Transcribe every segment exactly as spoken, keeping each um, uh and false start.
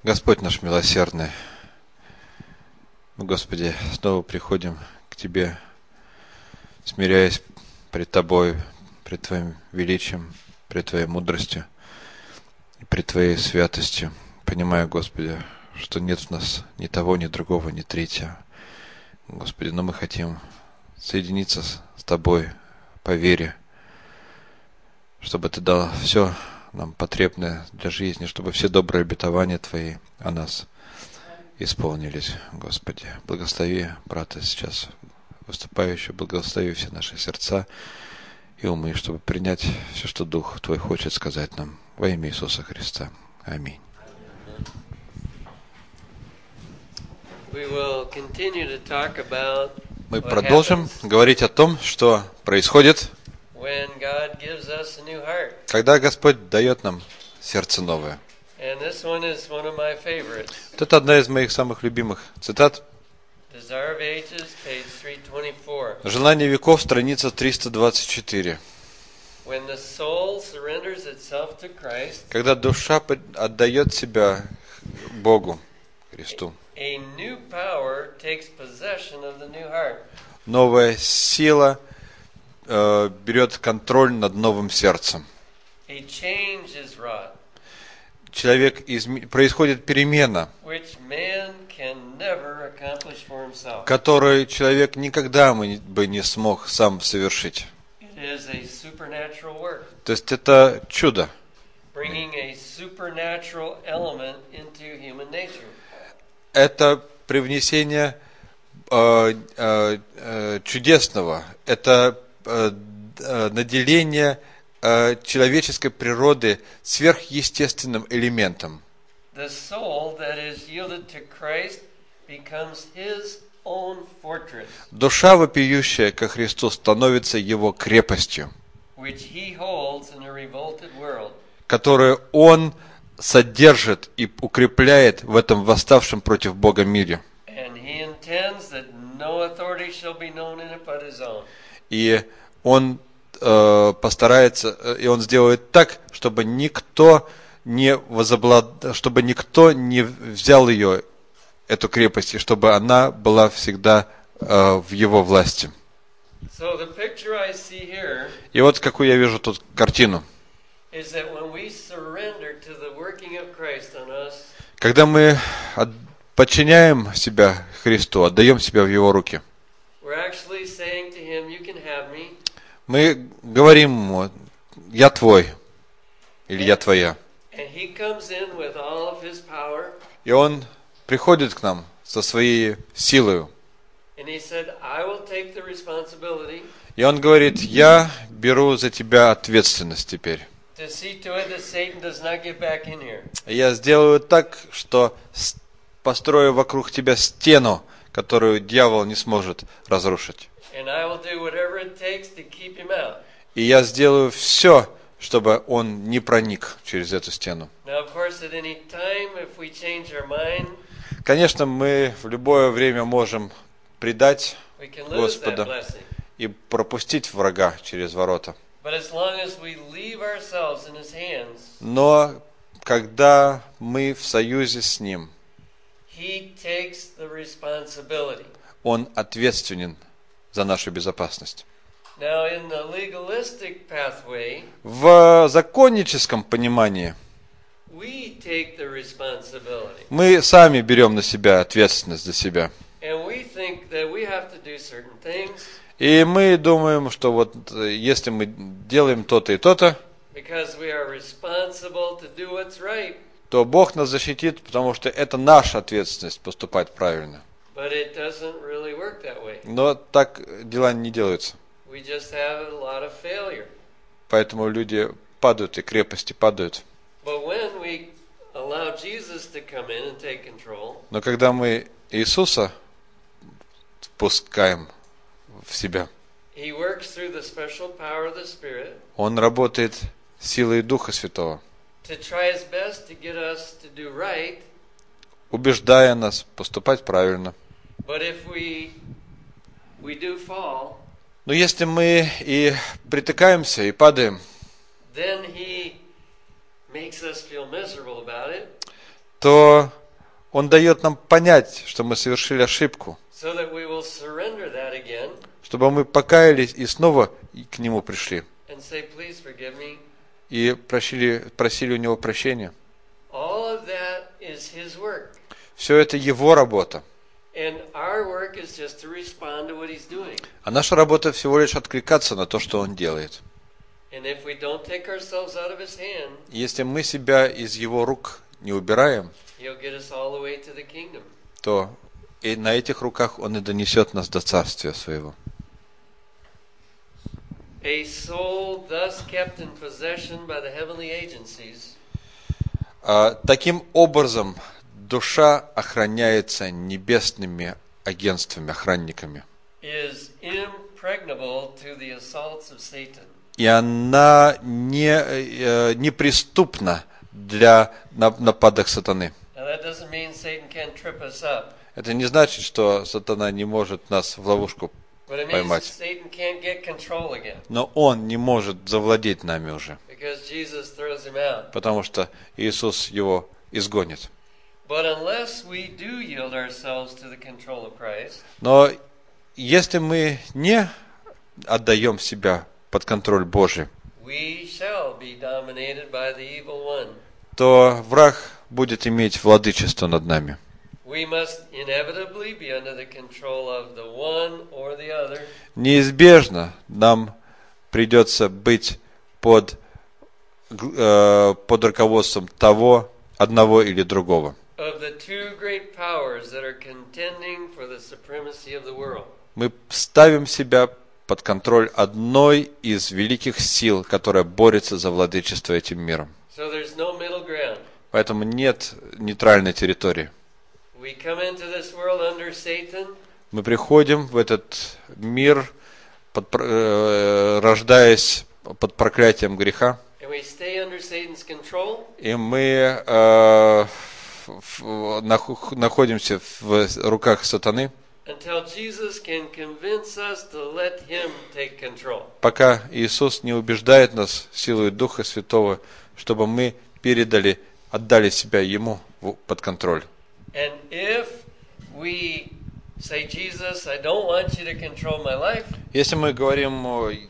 Господь наш милосердный, мы, Господи, снова приходим к Тебе, смиряясь пред Тобой, пред Твоим величием, пред Твоей мудростью и пред Твоей святостью, понимая, Господи, что нет в нас ни того, ни другого, ни третьего. Господи, но мы хотим соединиться с Тобой по вере, чтобы Ты дал все нам потребное для жизни, чтобы все добрые обетования Твои о нас исполнились, Господи. Благослови брата сейчас выступающего, благослови все наши сердца и умы, чтобы принять все, что Дух Твой хочет сказать нам во имя Иисуса Христа. Аминь. Мы продолжим говорить о том, что происходит, когда Господь дает нам сердце новое. Вот это одна из моих самых любимых цитат. «Желание веков», страница триста двадцать четыре. Когда душа отдает себя Богу, Христу, новая сила э, берет контроль над новым сердцем. Человек изм... происходит перемена, которую человек никогда бы не смог сам совершить. То есть это чудо. Это привнесение э, э, э, чудесного, это э, э, наделение э, человеческой природы сверхъестественным элементом. Душа, вопиющая ко Христу, становится Его крепостью, которую Он содержит и укрепляет в этом восставшем против Бога мире. И Он э, постарается, и Он сделает так, чтобы никто не возоблад... чтобы никто не взял ее, эту крепость, и чтобы она была всегда э, в Его власти. И вот какую я вижу тут картину. Когда мы подчиняем себя Христу, отдаем себя в Его руки, мы говорим Ему: «Я Твой» или «Я Твоя». И Он приходит к нам со своей силой. И Он говорит: «Я беру за тебя ответственность теперь. Я сделаю так, что построю вокруг тебя стену, которую дьявол не сможет разрушить. И я сделаю все, чтобы он не проник через эту стену». Конечно, мы в любое время можем предать Господа и пропустить врага через ворота. Но когда мы в союзе с Ним, Он ответственен за нашу безопасность. В законническом понимании мы сами берем на себя ответственность за себя. И мы думаем, что вот если мы делаем то-то и то-то, то Бог нас защитит, потому что это наша ответственность поступать правильно. Но так дела не делаются. Поэтому люди падают, и крепости падают. Но когда мы Иисуса впускаем в себя, Он работает силой Духа Святого, убеждая нас поступать правильно. Но если мы и притыкаемся, и падаем, то Он дает нам понять, что мы совершили ошибку, so that we will surrender that again чтобы мы покаялись и снова к Нему пришли and say, please forgive me. и просили, просили у Него прощения. All of that is His work. Все это Его работа. And our work is just to respond to what He's doing. А наша работа всего лишь откликаться на то, что Он делает. And if we don't take ourselves out of His hand, Если мы себя из Его рук не убираем, He'll get us all the way to the kingdom. то и на этих руках Он и донесет нас до Царствия Своего. A soul thus kept in possession by the heavenly agencies А, таким образом, душа охраняется небесными агентствами, охранниками. is impregnable to the assaults of Satan. И она не, э, неприступна для нападок сатаны. Now that doesn't mean Satan can't trip us up, Это не значит, что сатана не может нас в ловушку but it means that поймать. Satan can't get control again Но он не может завладеть нами уже, because Jesus throws him out. потому что Иисус его изгонит. But unless we do yield ourselves to the control of Christ, Но если мы не отдаем себя под контроль Божий, we shall be dominated by the evil one. то враг будет иметь владычество над нами. We must inevitably be under the control of the one or the other. Неизбежно нам придется быть под, э, под руководством того, одного или другого. Of the two great powers that are contending for the supremacy of the world. Мы ставим себя под контроль одной из великих сил, которая борется за владычество этим миром. So there's no middle ground. Поэтому нет нейтральной территории. We come into this world under Satan, Мы приходим в этот мир, под, э, рождаясь под проклятием греха, and we stay under Satan's control и мы э, в, нах, находимся в руках сатаны, until Jesus can convince us to let him take control. пока Иисус не убеждает нас силой Духа Святого, чтобы мы передали, отдали себя Ему под контроль. And if we say, Jesus, I don't want you to control my life, Если мы говорим,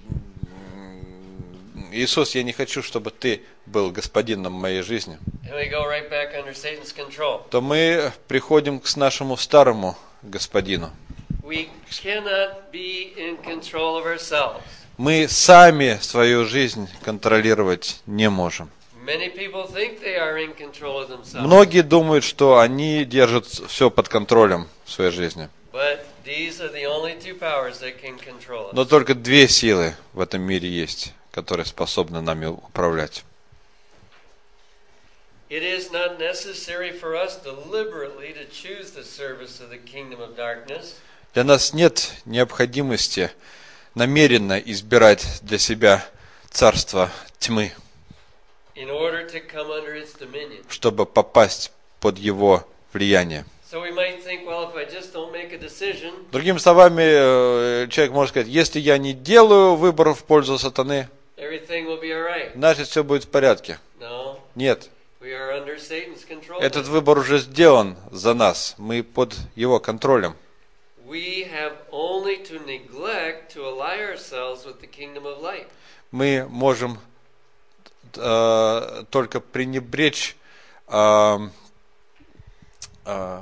Иисус, я не хочу, чтобы Ты был господином моей жизни, and we go right back under Satan's control, то мы приходим к нашему старому господину. we cannot be in control of ourselves. Мы сами свою жизнь контролировать не можем. Many people think they are in control of themselves, Многие думают, что они держат все под контролем в своей жизни. but these are the only two powers that can control us. Но только две силы в этом мире есть, которые способны нами управлять. It is not necessary for us deliberately to choose the service of the kingdom of darkness. Для нас нет необходимости намеренно избирать для себя царство тьмы, In order to come under its dominion. чтобы попасть под его влияние. So we might think, well, if I just don't make a decision, Другими словами, человек может сказать, если я не делаю выбор в пользу сатаны, everything will be all right. значит все будет в порядке. No, Нет, we are under Satan's control. этот выбор уже сделан за нас, мы под его контролем. We have only to neglect to ally ourselves with the kingdom of light. Мы можем э, только пренебречь э, э,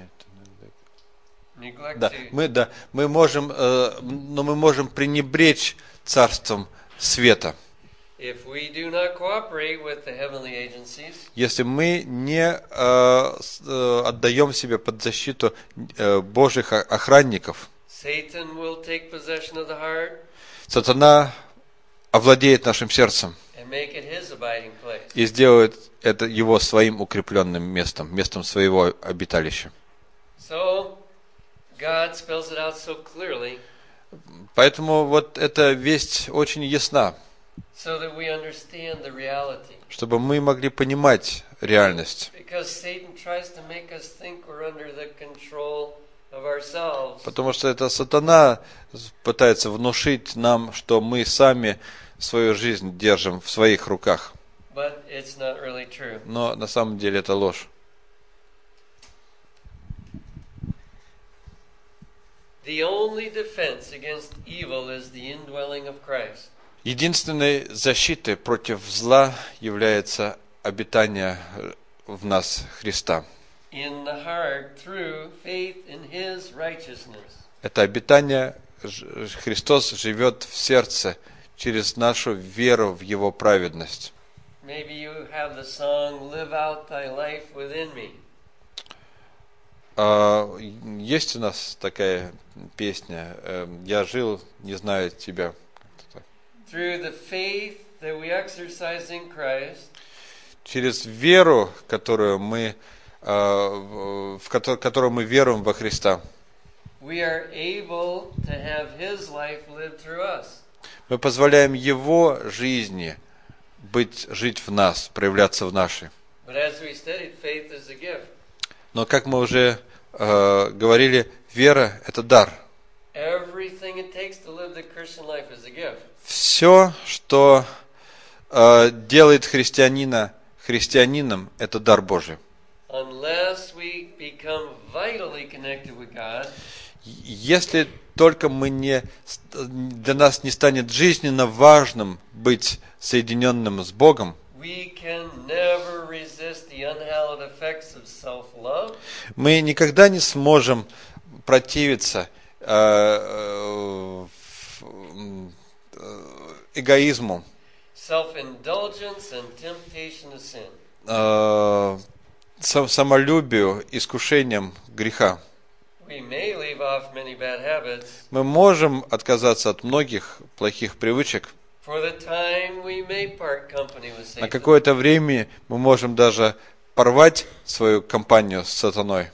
Neglect да, to мы, да, мы можем, э, но мы можем пренебречь царством света, if we do not cooperate with the heavenly agencies, если мы не э, с- э, отдаем себя под защиту э, Божьих о- охранников. Satan will take possession of the heart Сатана овладеет нашим сердцем and make it his abiding place. и сделает это его своим укрепленным местом, местом своего обиталища. So God spells it out so clearly Поэтому вот эта весть очень ясна, so that we understand the reality. чтобы мы могли понимать реальность. Because Satan tries to make us think we're under the control of ourselves. Потому что это сатана пытается внушить нам, что мы сами свою жизнь держим в своих руках. But it's not really true. Но на самом деле это ложь. The only defense against evil is the indwelling of Christ. Единственной защитой против зла является обитание в нас Христа. In the heart through faith in His righteousness. Это обитание, Христос живет в сердце через нашу веру в Его праведность. Maybe you have the song "Live out Thy life within me." А, есть у нас такая песня «Я жил, не знаю тебя». Through the faith that we exercise in Christ, через веру, которую мы, в которую мы веруем во Христа, we are able to have His life live through us. мы позволяем Его жизни быть, жить в нас, проявляться в нашей. But as we studied, faith is a gift. Но, как мы уже э, говорили, вера – это дар. Everything it takes to live the Christian life is a gift. Все, что э, делает христианина христианином, это дар Божий. Unless we become vitally connected with God, если только мы не, для нас не станет жизненно важным быть соединенным с Богом, we can never resist the unhallowed effects of self-love. Мы никогда не сможем противиться э, э, эгоизму, self-indulgence and temptation to sin. Э, самолюбию, искушениям греха. We may leave off many bad habits. Мы можем отказаться от многих плохих привычек. For the time we may part company with Satan. На какое-то время мы можем даже порвать свою компанию с сатаной.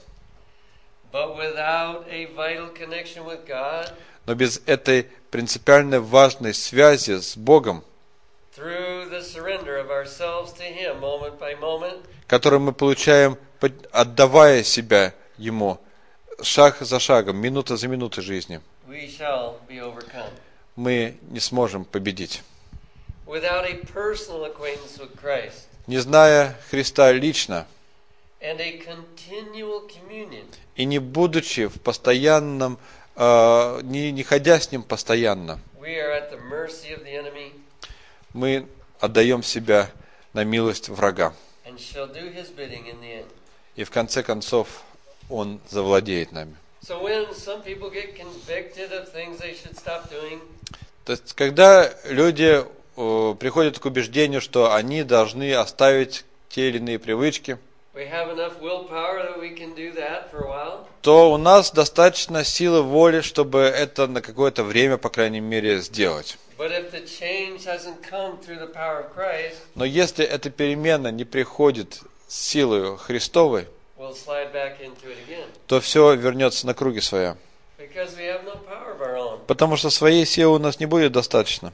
But without a vital connection with God, но без этой принципиально важной связи с Богом, through the surrender of ourselves to Him moment by moment, которую мы получаем, отдавая себя Ему, шаг за шагом, минута за минутой жизни, we shall be overcome. мы не сможем победить. Without a personal acquaintance with Christ, Не зная Христа лично and a continual communion, и не будучи в постоянном, э, не, не ходя с Ним постоянно, we are at the mercy of the enemy, мы отдаем себя на милость врага. and shall do his bidding in the end. И в конце концов Он завладеет нами. So when some people get convicted of things they should stop doing, То есть, когда люди э, приходят к убеждению, что они должны оставить те или иные привычки, we have enough willpower that we can do that for a while. то у нас достаточно силы воли, чтобы это на какое-то время, по крайней мере, сделать. But if the change hasn't come through the power of Christ, Но если эта перемена не приходит с силой Христовой, we'll slide back into it again. то все вернется на круги своя. Because we have no power of our own. Потому что своей силы у нас не будет достаточно.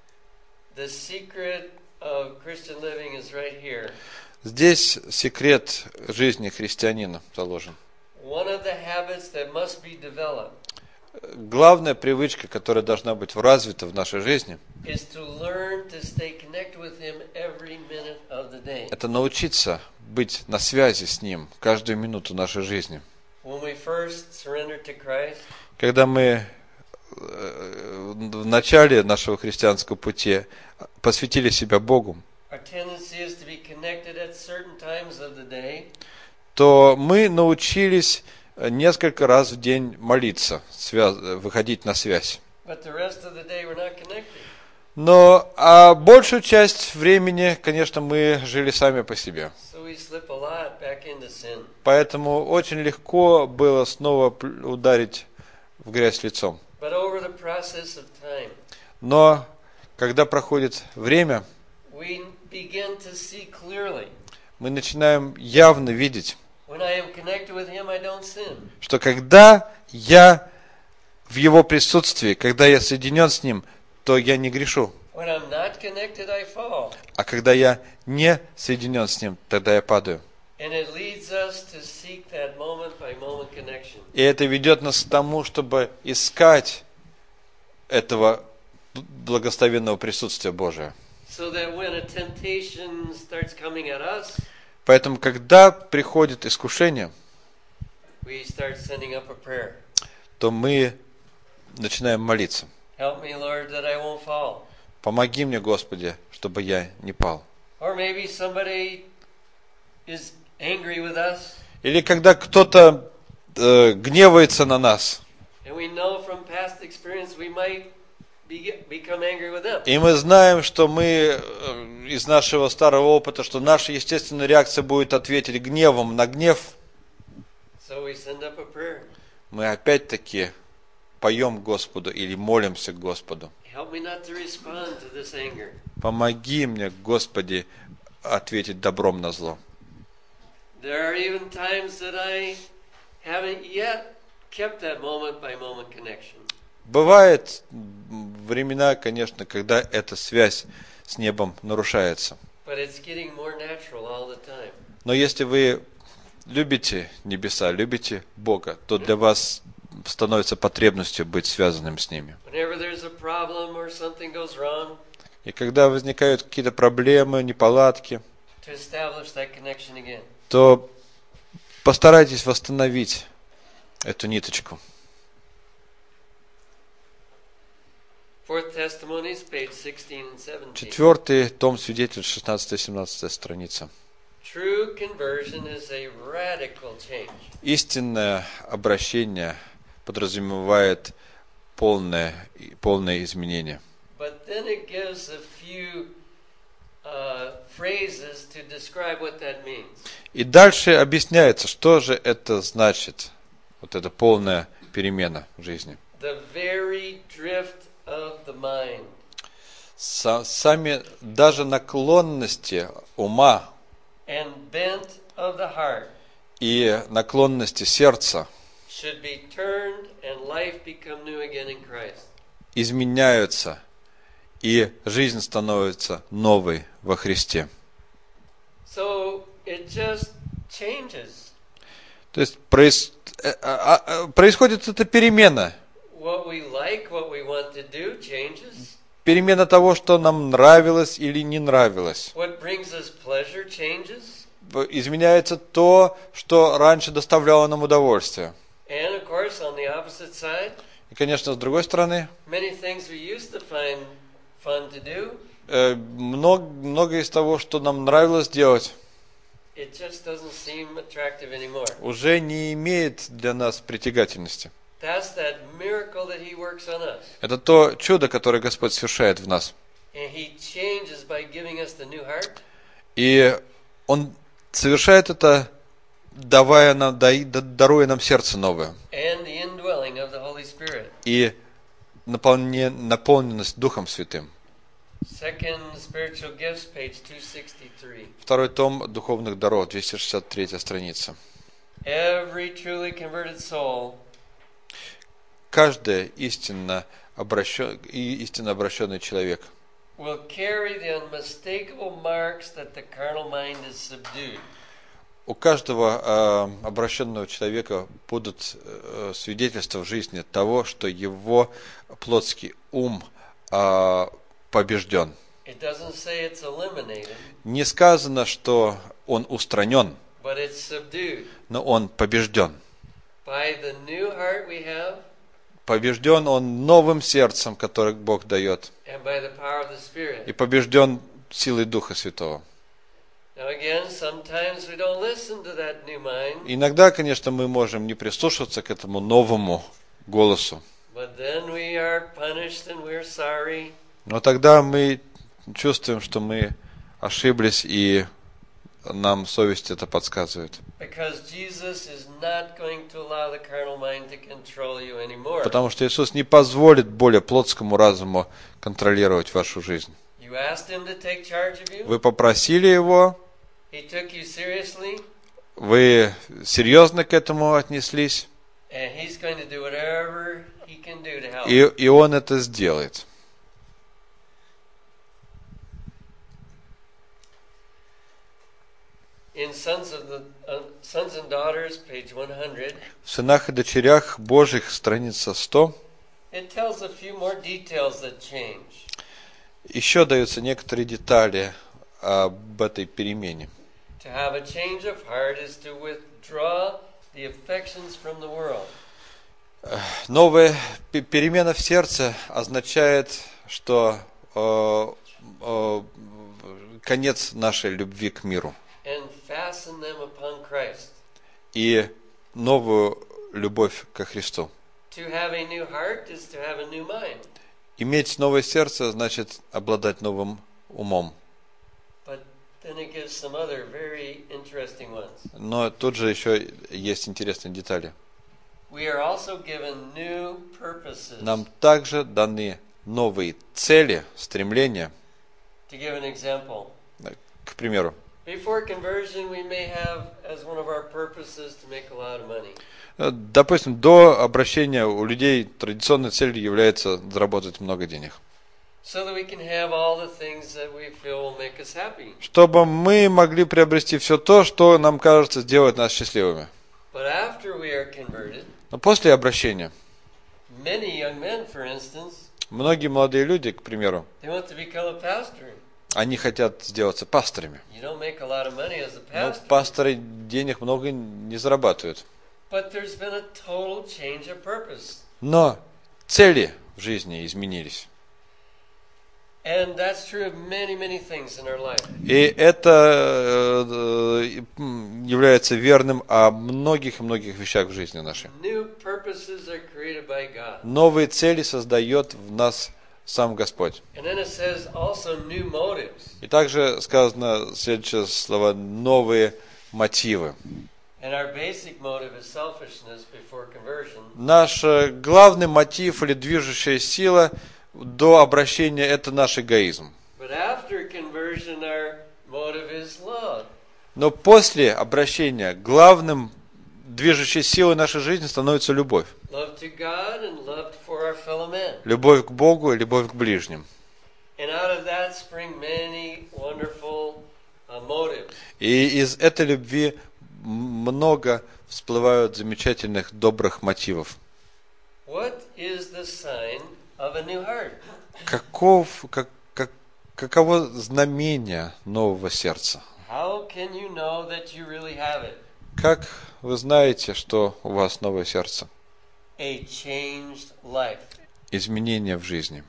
The secret of Christian living is right here. Здесь секрет жизни христианина заложен. One of the habits that must be developed Главная привычка, которая должна быть развита в нашей жизни, is to learn to stay connected with Him every minute of the day. это научиться быть на связи с Ним каждую минуту нашей жизни. When we first surrendered to Christ, Когда мы в начале нашего христианского пути посвятили себя Богу, our tendency is to be connected at certain times of the day. то мы научились несколько раз в день молиться, связ... выходить на связь. But the rest of the day we're not connected. Но а большую часть времени, конечно, мы жили сами по себе. So we slip a lot back into sin. Поэтому очень легко было снова ударить в грязь лицом. But over the process of time, Но когда проходит время, we begin to see clearly. мы начинаем явно видеть, When I am connected with Him, I don't sin. что когда я в Его присутствии, когда я соединен с Ним, то я не грешу. When I'm not connected, I fall. А когда я не соединен с Ним, тогда я падаю. And it leads us to seek that moment-by-moment connection. И это ведет нас к тому, чтобы искать этого благословенного присутствия Божия. So that when a temptation starts coming at us, Поэтому, когда приходит искушение, we start sending up a prayer. то мы начинаем молиться. Help me, Lord, that I won't fall. Помоги мне, Господи, чтобы я не пал. Or maybe somebody is angry with us, Или когда кто-то э, гневается на нас, and we know from past experience we might be, become angry with them. и мы знаем, что мы э, из нашего старого опыта, что наша естественная реакция будет ответить гневом на гнев, So we send up a prayer. мы опять-таки поем Господу или молимся Господу. Help me not to respond to this anger. Помоги мне, Господи, ответить добром на зло. There are even times that I haven't yet kept that moment-by-moment connection. Бывают времена, конечно, когда эта связь с небом нарушается. But it's getting more natural all the time. Но если вы любите небеса, любите Бога, то для вас становится потребностью быть связанным с ними. Whenever there's a problem or something goes wrong, И когда возникают какие-то проблемы, неполадки, to establish that connection again. то постарайтесь восстановить эту ниточку. Fourth Testimonies, page sixteen and seventeen. Четвертый том свидетель, шестнадцатая-семнадцатая страница. True conversion is a radical change. Истинное обращение подразумевает полное, полное изменение. But then it gives a few uh, phrases to describe what that means. И дальше объясняется, что же это значит, вот эта полная перемена в жизни. The very drift of the mind. Са- Сами даже наклонности ума And bent of the heart и наклонности сердца should be turned and life become new again in Christ. изменяются, и жизнь становится новой во Христе. So it just changes. То есть проис- э, а- а- происходит эта перемена. What we like, what we want to do changes. Перемена того, что нам нравилось или не нравилось. What brings us pleasure changes. Изменяется то, что раньше доставляло нам удовольствие. And of course, on the opposite side, И, конечно, с другой стороны, many things we used to find fun to do, э, много, многое из того, что нам нравилось делать, it just doesn't seem attractive anymore. уже не имеет для нас притягательности. That's that miracle that He works on us. Это то чудо, которое Господь совершает в нас. And He changes by giving us the new heart. И Он совершает это, давая нам, даруя нам сердце новое. And the indwelling of the Holy Spirit. И наполне, наполненность Духом Святым. Second Spiritual Gifts, page two sixty-three. Второй том духовных даров, двести шестьдесят третья страница. Every truly converted soul Каждый истинно, обращен, истинно обращенный человек will carry the unmistakable marks that the carnal mind is subdued. у каждого э, обращенного человека будут э, свидетельства в жизни того, что его плотский ум э, побежден. It doesn't say it's eliminated, Не сказано, что он устранен, but it's subdued. но он побежден. By the new heart we have, Побежден он новым сердцем, которое Бог дает, and by the power of the Spirit. и побежден силой Духа Святого. Now again, sometimes we don't listen to that new mind, Иногда, конечно, мы можем не прислушиваться к этому новому голосу, but then we are punished and we're sorry. но тогда мы чувствуем, что мы ошиблись, и нам совесть это подсказывает. Because Jesus is not going to allow the carnal mind to control you anymore. Потому что Иисус не позволит более плотскому разуму контролировать вашу жизнь. You asked Him to take charge of you. Вы попросили Его, He took you seriously, вы серьезно к этому отнеслись, and He's going to do whatever He can do to help. и, и Он это сделает. In Sons of the uh, Sons and Daughters, page one hundred, В «Сынах и дочерях Божьих», страница сто, it tells a few more details that change. еще даются некоторые детали об этой перемене. To have a change of heart is to withdraw the affections from the world. Новая перемена в сердце означает, что э, э, конец нашей любви к миру. And fasten them upon Christ. И новую любовь ко Христу. To have a new heart is to have a new mind. Иметь новое сердце значит обладать новым умом. But then it gives some other very interesting ones. Но тут же еще есть интересные детали. We are also given new purposes. Нам также даны новые цели, стремления. To give an example. К примеру, Before conversion, we may have as one of our purposes to make a lot of money. допустим, до обращения у людей традиционной целью является заработать много денег. So that we can have all the things that we feel will make us happy. Чтобы мы могли приобрести все то, что нам кажется сделает нас счастливыми. But after we are converted, Но после обращения, many young men, for instance, многие молодые люди, к примеру, they want to become a pastor. они хотят сделаться пасторами. You don't make a lot of money as a Но pastor. пасторы денег много не зарабатывают. But there's been a total change of purpose. Но цели в жизни изменились. And that's true of many, many things in our life. И это э, является верным о многих и многих вещах в жизни нашей. New purposes are created by God. Новые цели создает в нас сам Господь. And then it says also new motives. И также сказано следующее слово «новые мотивы». And our basic motive is selfishness before conversion. Наш главный мотив или движущая сила до обращения – это наш эгоизм. But after conversion, our motive is love. Но после обращения главным движущей силой нашей жизни становится любовь. Love to God and love for our fellow men. Любовь к Богу и любовь к ближним. And out of that spring many wonderful uh, motives. И из этой любви много всплывают замечательных, добрых мотивов. What is the sign of a new heart? Каков, как, как, каково знамение нового сердца? How can you know that you really have it? Как вы знаете, что у вас новое сердце? A changed life. Изменения в жизни.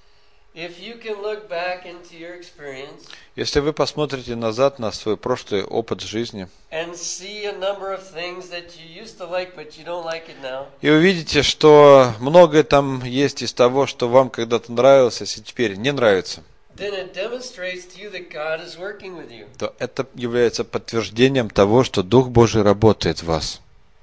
If you can look back into your experience Если вы посмотрите назад на свой прошлый опыт жизни and see a number of things that you used to like but you don't like it now, и увидите, что многое там есть из того, что вам когда-то нравилось, а теперь не нравится, then it demonstrates to you that God is working with you. то это является подтверждением того, что Дух Божий работает в вас.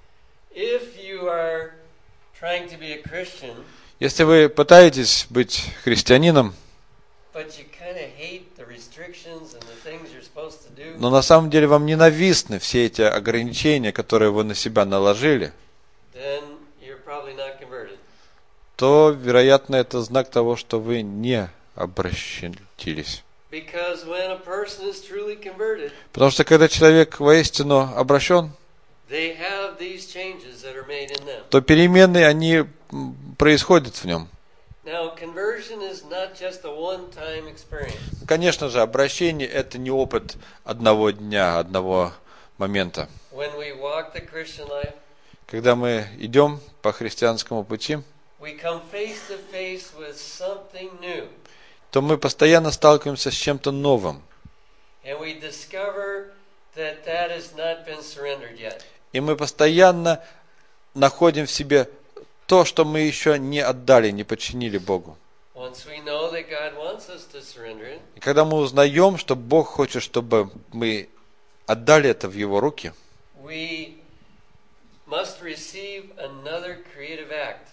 If you are trying to be a Christian, Если вы пытаетесь быть христианином, but you kind of hate the restrictions and the things you're supposed to do, но на самом деле вам ненавистны все эти ограничения, которые вы на себя наложили, then you're probably not converted. то, вероятно, это знак того, что вы не обращились. Because when a person is truly converted, Потому что когда человек воистину обращен, they have these changes that are made in them. то перемены, они происходят в нем. Now, conversion is not just a one-time experience. Конечно же, обращение – это не опыт одного дня, одного момента. When we walk the Christian life, Когда мы идем по христианскому пути, we come face to face with something new. то мы постоянно сталкиваемся с чем-то новым. And we discover that that has not been surrendered yet. И мы постоянно находим в себе то, что мы еще не отдали, не подчинили Богу. Once we know that God wants us to surrender it, И когда мы узнаем, что Бог хочет, чтобы мы отдали это в Его руки, we must receive another creative act.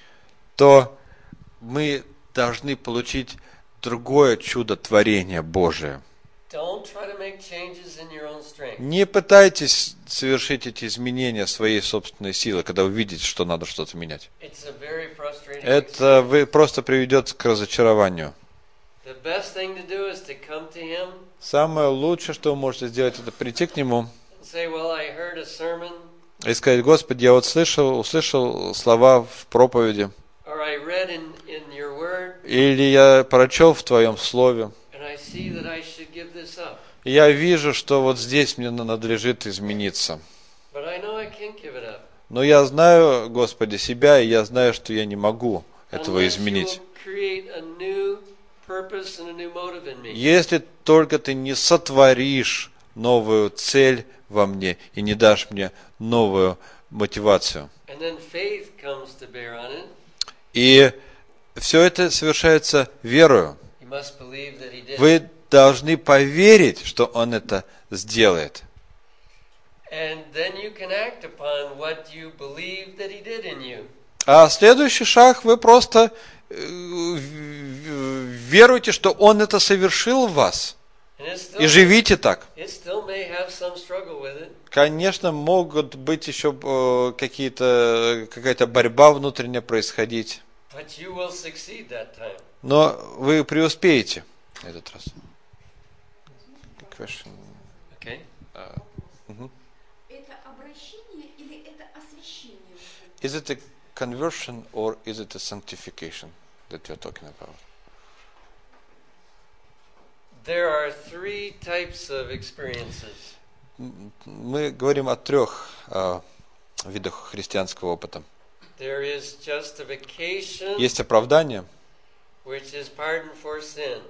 то мы должны получить другое чудотворение Божие. Don't try to make changes in your own strength. Не пытайтесь совершить эти изменения своей собственной силы, когда вы видите, что надо что-то менять. It's a very frustrating Это вы просто приведет к разочарованию. The best thing to do is to come to Him Самое лучшее, что вы можете сделать, это прийти к Нему and say, well, I heard a sermon, и сказать: Господи, я вот слышал, услышал слова в проповеди, or I read in, in your word, или я прочел в Твоем Слове, and I see that I should give this up. и я вижу, что вот здесь мне надлежит измениться. But I know I can't give it up. Но я знаю, Господи, себя, и я знаю, что я не могу этого unless you изменить. will create a new purpose and a new motive in me. Если только ты не сотворишь новую цель во мне и не дашь мне новую мотивацию. And then faith comes to bear on it. И все это совершается верою. You must believe that he did. Вы должны поверить, что Он это сделает. And then you can act upon what you believe that he did in you. А следующий шаг, вы просто э, веруете, что Он это совершил в вас. And it И still, живите так. it still may have some struggle with it. Конечно, могут быть еще э, какие-то, какая-то борьба внутренняя происходить. But you will succeed that time. Но вы преуспеете в этот раз. Question. Okay? Uh, mhm. Это обращение или это освящение? Is it a conversion or is it a sanctification that you're talking about? There are three types of experiences. М, Мы говорим о трех э, видах христианского опыта. There is justification, Есть оправдание. which is pardon for sin.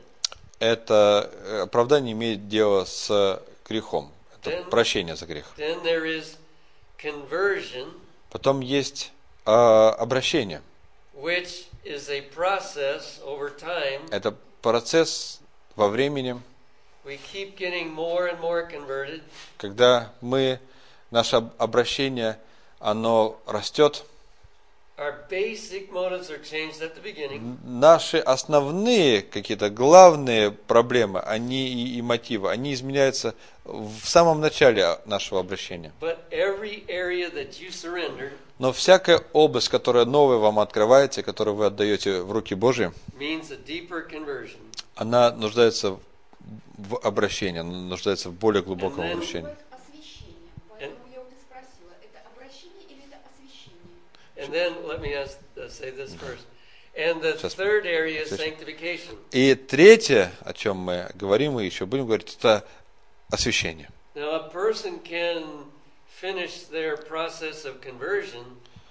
Это э, оправдание имеет дело с грехом. Это Then- прощение за грех. Then there is conversion, Потом есть э, обращение. which is a process over time. Это процесс во времени, We keep getting more and more converted. когда мы, наше об- обращение, оно растет. Our basic motives are changed at the beginning. Наши основные какие-то главные проблемы, они и, и мотивы, они изменяются в самом начале нашего обращения. But every area that you surrender Но всякая область, которая новая вам открывается, которую вы отдаете в руки Божьи, means a deeper conversion. она нуждается в обращении, она нуждается в более глубоком And then- обращении. Бывает освящение. Поэтому я вот и спросила, это обращение или это освящение? And then let me ask, uh, say this first. And the Сейчас. third area is Сейчас. sanctification. И третье, о чем мы говорим и еще будем говорить, это освящение. Now, a person can finish their process of conversion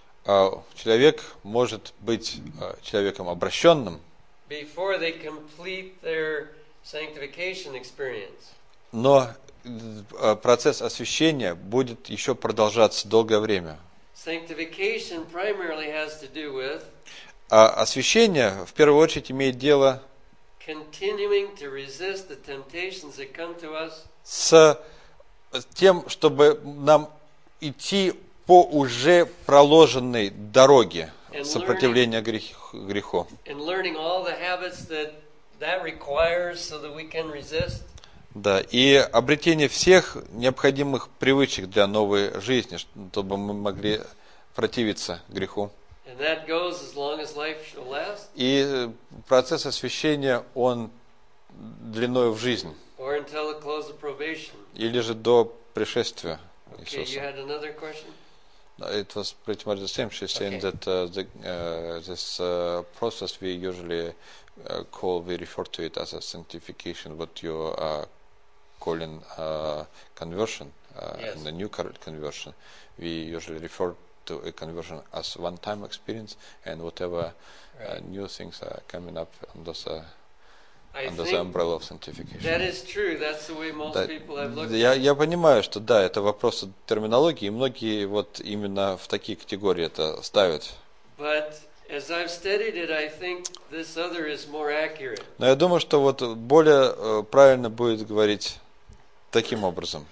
А Человек может быть а, человеком обращенным, before they complete their sanctification experience. но э, процесс освящения будет еще продолжаться долгое время. Sanctification primarily has to do with А освящение в первую очередь имеет дело continuing to resist the temptations that come to us с тем, чтобы нам идти по уже проложенной дороге сопротивления грех- греху. and learning all the habits that that requires so that we can resist. Да, и обретение всех необходимых привычек для новой жизни, чтобы мы могли противиться греху. And that goes as long as life shall last, И процесс освящения, он длиною в жизнь, or until the close of probation. или же до пришествия Okay, you Иисуса. had another question? It was pretty much the same. She's saying Okay. that uh, the, uh, this uh, process we usually uh, call, we refer to it as a sanctification, what you are calling uh, conversion, uh, Yes. and the new cor- conversion. We usually refer to a conversion as one-time experience, and whatever uh, Right. new things are coming up under the, I under the think umbrella of sanctification. that is true. That's the way most Да, people have looked я, at it. я понимаю, что да, это вопрос терминологии, и многие вот именно в такие категории это ставят. But as I've studied it, I think this other is more accurate. Но я думаю, что вот более э, правильно будет говорить таким образом.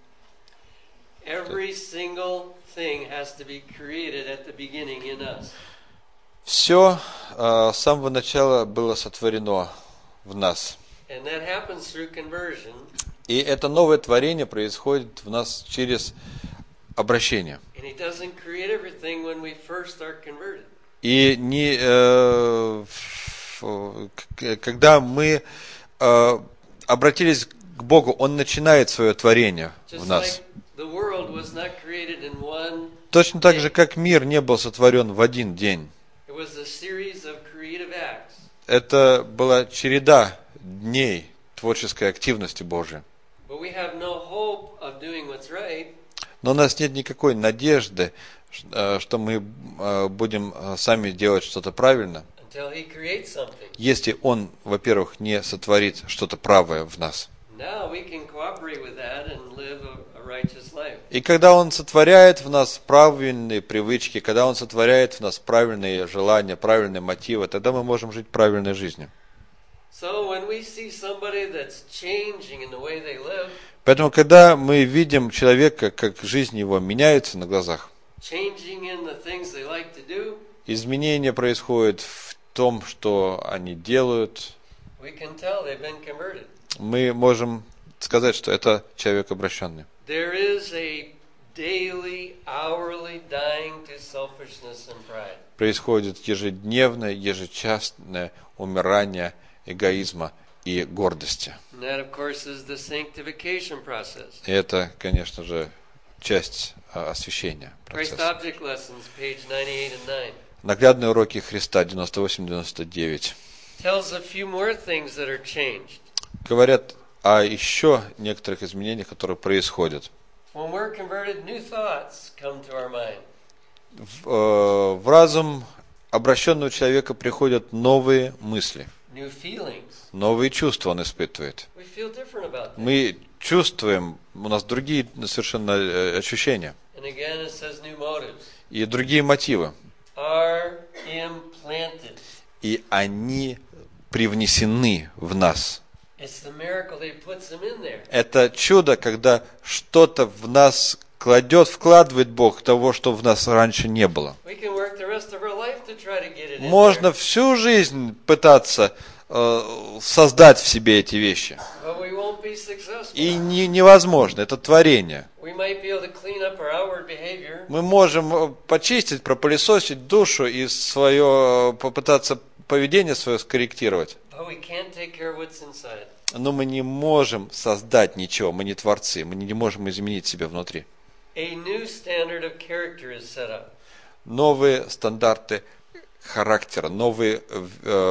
Every single thing has to be created at the beginning in us. Все э, с самого начала было сотворено в нас. And that happens through conversion. И это новое творение происходит в нас через обращение. And He doesn't create everything when we first are converted. И не, э, в- к- когда мы э, обратились к Богу, Он начинает свое творение в Just нас. like the world was not created in one, Точно так же, как мир не был сотворен в один день. it was a series of creative acts. Это была череда дней творческой активности Божией. But we have no hope of doing what's right Но у нас нет никакой надежды, что мы будем сами делать что-то правильно, until He creates something. если Он, во-первых, не сотворит что-то правое в нас. Now we can cooperate with that and live a, a righteous life. И когда Он сотворяет в нас правильные привычки, когда Он сотворяет в нас правильные желания, правильные мотивы, тогда мы можем жить правильной жизнью. So when we see somebody that's changing in the way they live, Поэтому, когда мы видим человека, как жизнь его меняется на глазах, changing in the things they like to do, изменения происходят в том, что они делают, we can tell they've been converted. мы можем сказать, что это человек обращенный. There is a daily, hourly dying to selfishness and pride. Происходит ежедневное, ежечасное умирание эгоизма и гордости. And that, of course, is the sanctification process. И это, конечно же, часть а, освящения Christ процесса. Object Lessons, page ninety-eight and nine, Наглядные уроки Христа девяносто восемь девяносто девять tells a few more things that are changed. говорят о еще некоторых изменениях, которые происходят. When we're converted, new thoughts come to our mind. В, э, в разум обращенного человека приходят новые мысли, New feelings. новые чувства он испытывает. We feel different about things. Мы чувствуем, у нас другие совершенно э, ощущения And again, it says new motives и другие мотивы. are implanted. И они привнесены в нас. It's the miracle that He puts them in there. Это чудо, когда что-то в нас кладет, вкладывает Бог того, что в нас раньше не было. We can work the rest of our life to try to get it in Можно there, всю жизнь пытаться э, создать в себе эти вещи. but we won't be successful. И не, невозможно, это творение. We might be able to clean up our outward behavior, Мы можем почистить, пропылесосить душу и свое, попытаться поведение свое скорректировать. but we can't take care of what's inside. Но мы не можем создать ничего, мы не творцы, мы не можем изменить себя внутри. A new standard of character is set up. Новые стандарты характера, новые э,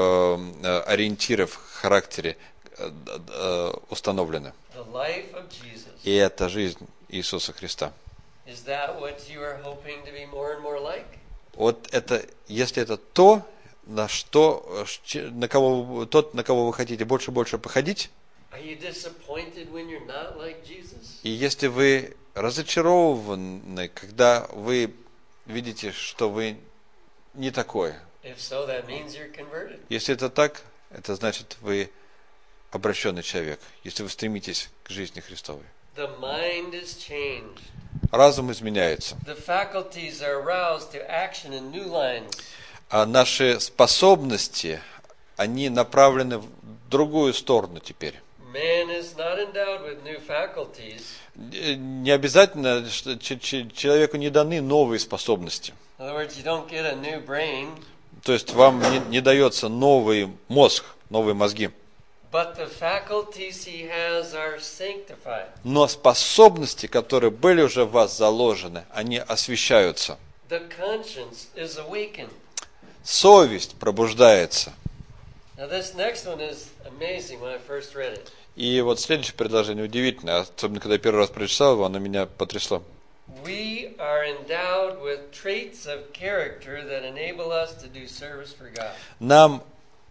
э, ориентиры в характере э, э, установлены. The life of Jesus. И это жизнь Иисуса Христа. Is that what you are hoping to be more and more like? Вот это, если это то, на что, на кого, тот, на кого вы хотите больше и больше походить, Are you disappointed when you're not like Jesus? и если вы разочарованы, когда вы видите, что вы не такой, If so, that means you're converted. если это так, это значит, вы обращенный человек, если вы стремитесь к жизни Христовой. The mind is changed. Разум изменяется, The faculties are aroused to action in new lines. а наши способности, они направлены в другую сторону теперь. Man is not endowed with new faculties. Не обязательно, что ч- ч- человеку не даны новые способности. In other words, you don't get a new brain, То есть вам не, не дается новый мозг, новые мозги. but the faculties he has are sanctified. Но способности, которые были уже в вас заложены, они освещаются. The conscience is awakened. Совесть пробуждается. Now this next one is amazing when I first read it. И вот следующее предложение удивительное, особенно когда я первый раз прочитал его, оно меня потрясло. We are endowed with traits of character that enable us to do service for God. Нам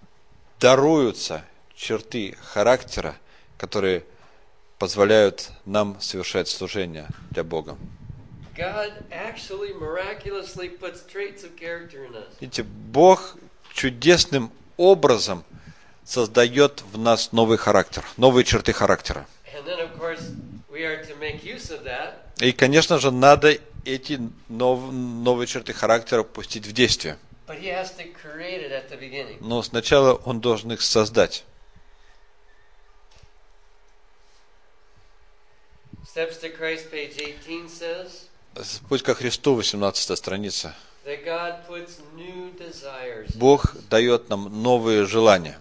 даруются черты характера, которые позволяют нам совершать служение для Бога. God actually miraculously puts traits of character in us. Видите, Бог чудесным образом создает в нас новый характер, новые черты характера. And then, of course, we are to make use of that. И, конечно же, надо эти нов, новые черты характера пустить в действие. But he has to create it at the beginning. Но сначала он должен их создать. Steps to Christ, page eighteen says Путь ко Христу, восемнадцатая страница. that God puts new desires. Бог дает нам новые желания.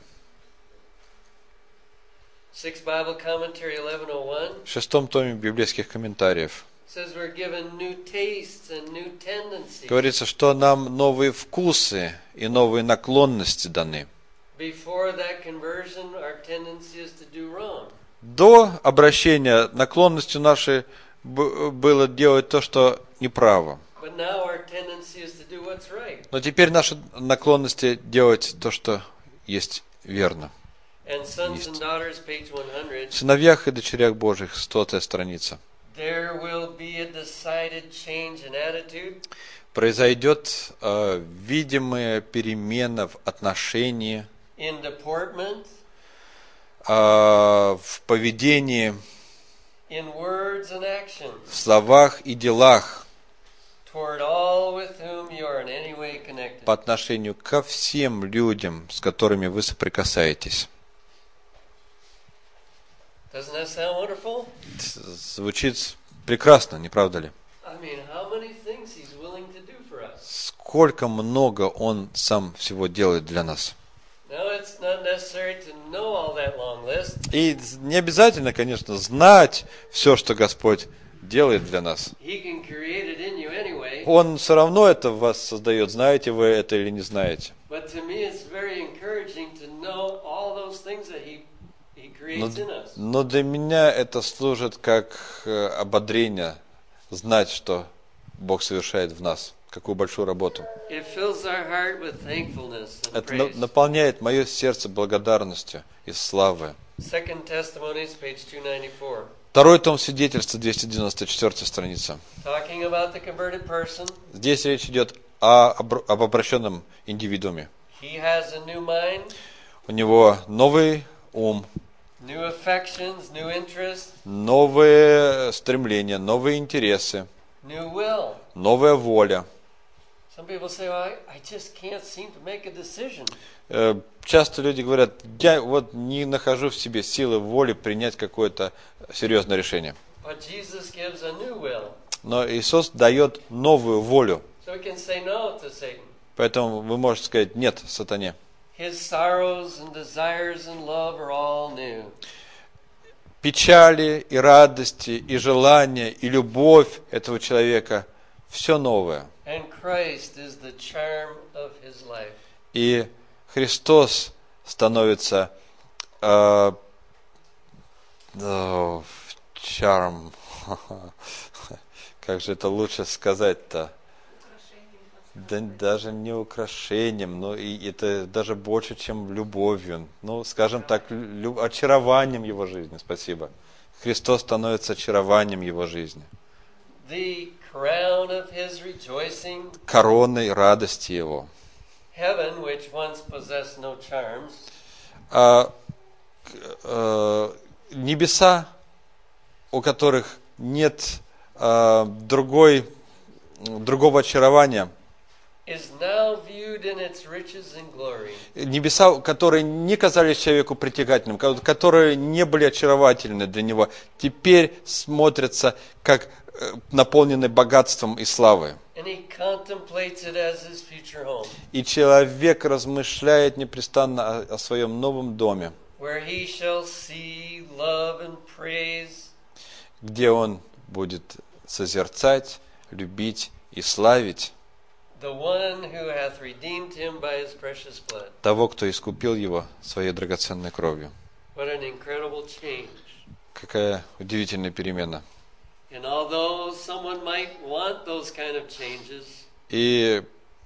Sixth Bible Commentary eleven oh one В шестом томе библейских комментариев says we're given new tastes and new tendencies. говорится, что нам новые вкусы и новые наклонности даны. Before that conversion, our tendency is to do wrong. До обращения наклонностью нашей б- было делать то, что неправо. But now our tendency is to do what's right. Но теперь наши наклонности делать то, что есть верно. And sons Есть. and daughters, page one hundred. В сыновьях и дочерях Божьих, стотая страница. There will be a decided change in attitude, Произойдет э, видимая перемена в отношении, in deportment, э, в поведении, in words and actions, в словах и делах toward all with whom you are in any way connected. по отношению ко всем людям, с которыми вы соприкасаетесь. Doesn't that sound wonderful? Звучит прекрасно, не правда ли? I mean, how many things he's willing to do for us. Сколько много Он сам всего делает для нас. Now, it's not necessary to know all that long list. И не обязательно, конечно, знать все, что Господь делает для нас. He can create it in you anyway. Он все равно это в вас создает, знаете вы это или не знаете. But to me, it's very encouraging to know all those things that he he Но, creates in us. но для меня это служит как э, ободрение, знать, что Бог совершает в нас, какую большую работу. It fills our heart with thankfulness and Это на- praise. наполняет мое сердце благодарностью и славой. Second Testimonies, page two ninety-four. Второй том свидетельства, двести девяносто четвёртая страница. Talking about the converted person, Здесь речь идет о, обр- об обращенном индивидууме. he has a new mind, У него новый ум, new affections, new interests, новые стремления, новые интересы, new will. новая воля. Some people say, well, I, I just can't seem to make a decision. Э, Часто люди говорят, я вот не нахожу в себе силы воли принять какое-то серьезное решение. But Jesus gives a new will. Но Иисус дает новую волю. So we can say no to Satan. Поэтому вы можете сказать нет сатане. His sorrows and desires and love are all new. Печали и радости, и желания, и любовь этого человека – все новое. And Christ is the charm of his life. И Христос становится э, э, charm. Как же это лучше сказать-то? Да, даже не украшением, но и это даже больше, чем любовью. Ну, скажем так, лю- очарованием его жизни. Спасибо. Христос становится очарованием его жизни. The crown of his rejoicing, Короной радости его. heaven, which once possessed no charms, А, к- э, небеса, у которых нет а, другой, другого очарования, is now viewed in its riches and glory. небеса, которые не казались человеку притягательным, ко- которые не были очаровательны для него, теперь смотрятся как э, наполнены богатством и славой. And he contemplates it as his future home, И человек размышляет непрестанно о, о своем новом доме, where he shall see love and praise, где он будет созерцать, любить и славить the one who hath redeemed him by his precious blood. того, кто искупил его своей драгоценной кровью. What an incredible change. Какая удивительная перемена. And although someone might want those kind of changes, И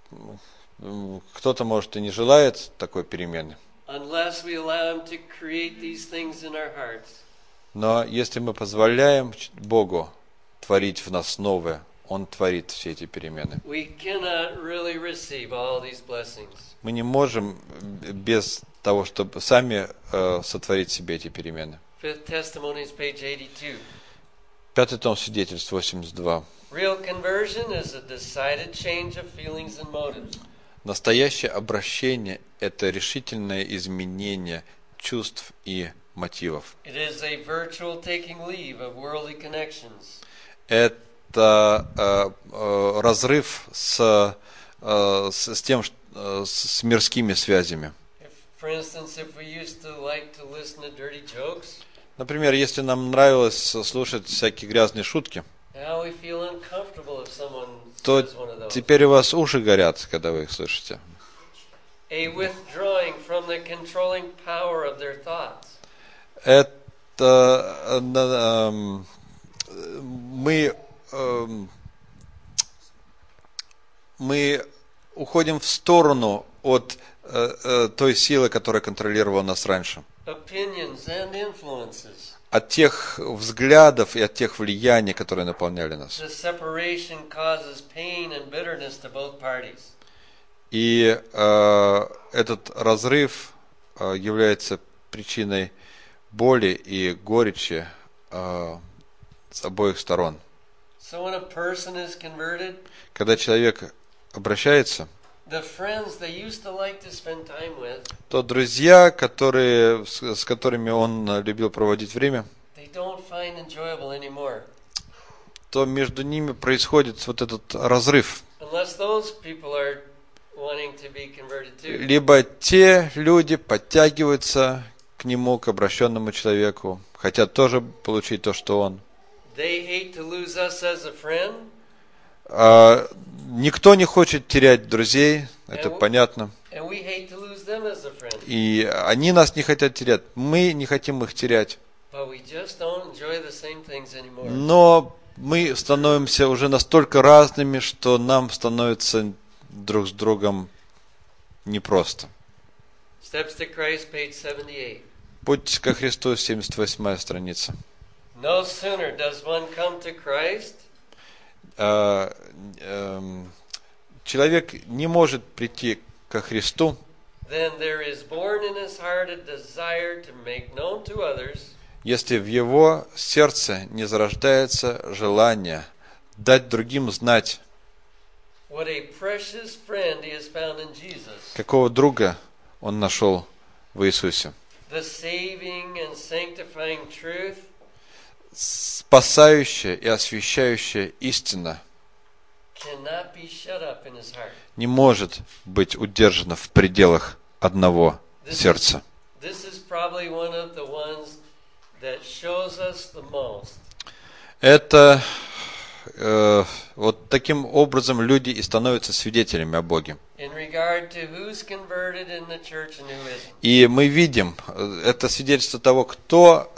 м, кто-то, может, и не желает такой перемены. unless we allow him to create these things in our hearts, Но если мы позволяем ч- Богу творить в нас новое, Он творит все эти перемены. we cannot really receive all these blessings. Мы не можем без того, чтобы сами э, сотворить себе эти перемены. Fifth Testimonies, page eighty-two. Пятый том свидетельств, восемьдесят два. Real conversion is a decided change of feelings and motives. Настоящее обращение – это решительное изменение чувств и мотивов. It is a virtual taking leave of worldly connections. Это э, э, разрыв с, э, с, с тем, ш- э, с с мирскими связями. If, for instance, if we used to like to listen to dirty jokes, Например, если нам нравилось слушать всякие грязные шутки, now we feel uncomfortable if someone то says one of those. теперь у вас уши горят, когда вы их слышите. A withdrawing from the controlling power of their thoughts. Это э, на- эм, мы, эм, мы уходим в сторону от э, э, той силы, которая контролировала нас раньше. opinions and influences. От тех взглядов и от тех влияний, которые наполняли нас. The separation causes pain and bitterness to both parties. И э, этот разрыв э, является причиной боли и горечи э, с обоих сторон. So when a person is converted, Когда человек обращается, the friends they used to like to spend time with, то друзья, которые, с, с которыми он любил проводить время, they don't find enjoyable anymore. то между ними происходит вот этот разрыв. Unless those people are wanting to be converted too. Либо те люди подтягиваются к нему, к обращенному человеку, хотят тоже получить то, что он. They hate to lose us as a friend. А, никто не хочет терять друзей, это And we- понятно. And we hate to lose them as a friend. И они нас не хотят терять, мы не хотим их терять. But we just don't enjoy the same things anymore. Но мы становимся уже настолько разными, что нам становится друг с другом непросто. Steps to Christ, page seventy-eight. Путь ко Христу, семьдесят восьмая страница. No sooner does one come to Christ А, эм, Человек не может прийти ко Христу, then there is born in his heart a desire to make known to others если в его сердце не зарождается желание дать другим знать, what a precious friend he has found in Jesus, какого друга он нашел в Иисусе. the saving and sanctifying truth Спасающая и освящающая истина cannot be shut up in his heart. не может быть удержана в пределах одного сердца. This is probably one of the ones that shows us the most. Это э, вот таким образом люди и становятся свидетелями о Боге. In regard to who's converted in the church and who isn't. И мы видим, э, это свидетельство того, кто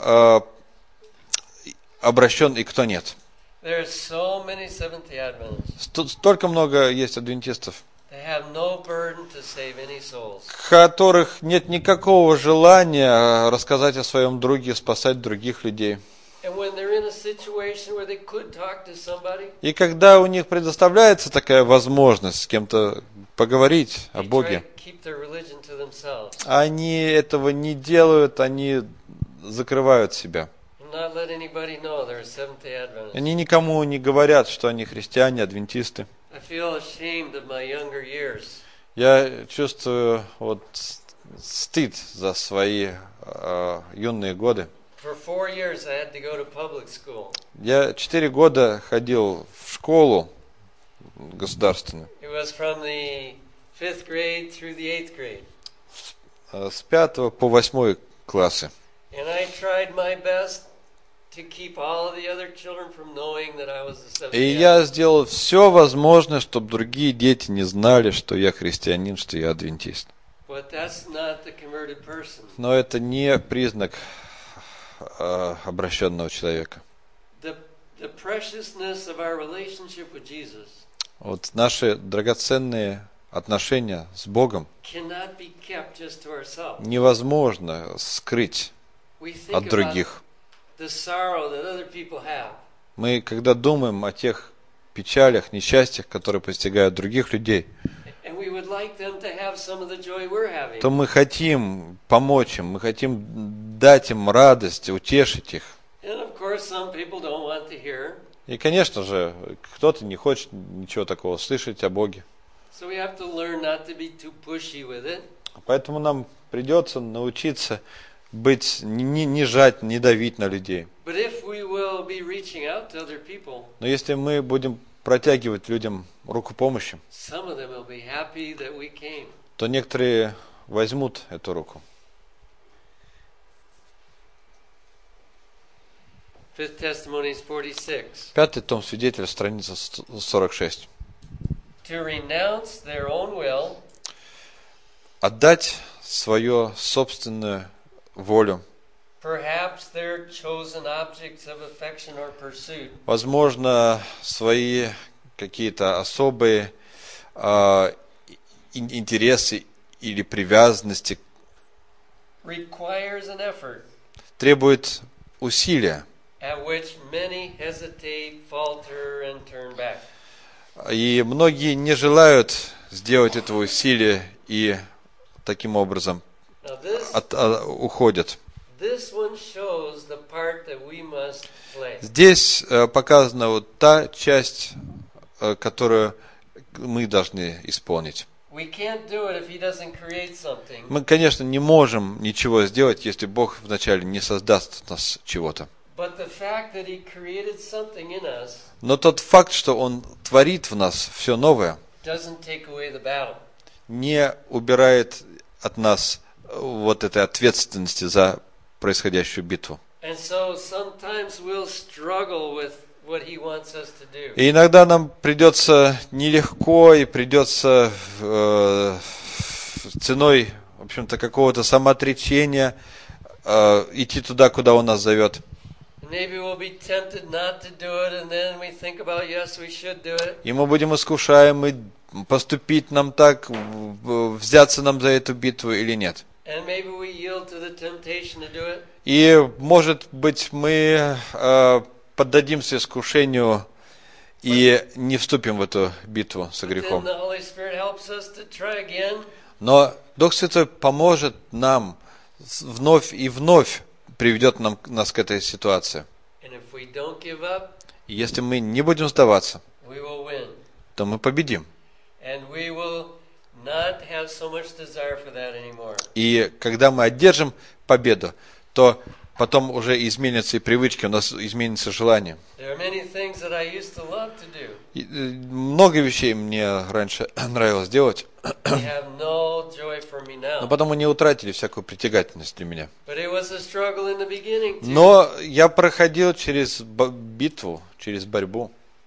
э, обращен и кто нет. There's so many Seventh-day Adventists. Ст- Столько много есть адвентистов, They have no burden to save any souls. у которых нет никакого желания рассказать о своем друге, спасать других людей. And when they're in a situation where they could talk to somebody, И когда у них предоставляется такая возможность с кем-то поговорить о they try Боге, to keep their religion to themselves они этого не делают, они закрывают себя. and not let anybody know they're a Seventh-day Adventist. Они никому не говорят, что они христиане, адвентисты. I feel ashamed of my younger years. Я чувствую вот стыд за свои э, юные годы. For four years I had to go to public school. Я четыре года ходил в школу государственную, It was from the fifth grade through the eighth grade. э, с пятого по восьмой классы. And I tried my best to keep all of the other children from knowing that I was a И Seventh-day я Adventist. сделал все возможное, чтобы другие дети не знали, что я христианин, что я адвентист. But that's not the converted person. Но это не признак э, обращенного человека. The, the preciousness of our relationship with Jesus Вот наши драгоценные отношения с Богом cannot be kept just to ourselves. невозможно скрыть We think от about других. the sorrow that other people have. Мы, когда думаем о тех печалях, несчастьях, которые постигают других людей, And we would like them to have some of the joy we're having. то мы хотим помочь им, мы хотим дать им радость, утешить их. And of course, some people don't want to hear. И, конечно же, кто-то не хочет ничего такого слышать о Боге. So we have to learn not to be too pushy with it. Поэтому нам придется научиться быть, не, не жать, не давить на людей. But if we will be reaching out to other people, Но если мы будем протягивать людям руку помощи, some of them will be happy that we came. то некоторые возьмут эту руку. Fifth Testimonies forty-six. Пятый том свидетель, страница сорок шесть. To renounce their own will Отдать свою собственную волю perhaps their chosen objects of affection or pursuit Возможно, свои какие-то особые э, ин- интересы или привязанности requires an effort требуют усилия. at which many hesitate, falter, and turn back. И многие не желают сделать этого усилия и таким образом Now this, от- а, уходят. this one shows the part that we must play. Здесь э, показана вот та часть, э, которую мы должны исполнить. We can't do it if he doesn't create something. Мы, конечно, не можем ничего сделать, если Бог вначале не создаст в нас чего-то. But the fact that he created something in us Но тот факт, что Он творит в нас все новое, doesn't take away the battle. не убирает от нас вот этой ответственности за происходящую битву. And so sometimes we'll struggle with what he wants us to do. И иногда нам придется нелегко и придется э, ценой, в общем-то, какого-то самоотречения э, идти туда, куда Он нас зовет. Maybe we'll be tempted not to do it, and then we think about, yes, we should do it. И мы будем искушаемы поступить нам так, в- взяться нам за эту битву или нет. And maybe we yield to the temptation to do it. И, может быть, мы э, поддадимся искушению и не вступим в эту битву со But then грехом. the Holy Spirit helps us to try again. Но Дух Святой поможет нам с- вновь и вновь приведет нам, нас к этой ситуации. And if we don't give up, И если мы не будем сдаваться, we will win. то мы победим. And we will not have so much desire for that anymore. И когда мы одержим победу, то потом уже изменятся и привычки, у нас изменится желание. There are many things that I used to love to do. И, э, много вещей мне раньше нравилось делать, They have no joy for me но now. потом они утратили всякую притягательность для меня. But it was a struggle in the beginning too. Но я проходил через б- битву, через борьбу.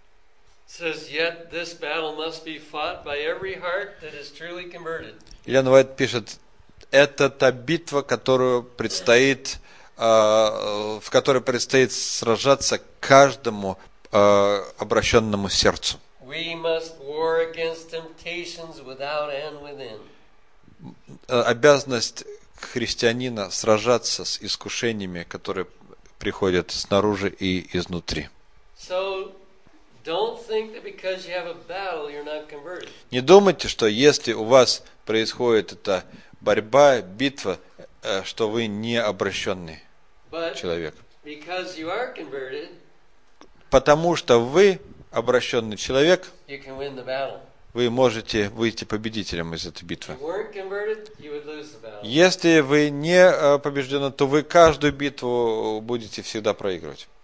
It says, yet this battle must be fought by every heart that is truly converted. Ильян Уайт пишет, это та битва, которую предстоит, э, в которой предстоит сражаться каждому э, обращенному сердцу. We must war against temptations without and within. Э, Обязанность христианина сражаться с искушениями, которые приходят снаружи и изнутри. So don't think that because you have a battle, you're not converted. Не думайте, что если у вас происходит эта борьба, битва, э, что вы не обращенный But человек. because you are converted, Потому что вы обращенный человек, you can win the battle. вы можете выйти победителем из этой If битвы. you weren't converted, you would lose the battle. Если вы не э, побеждены, то вы каждую битву будете всегда проигрывать.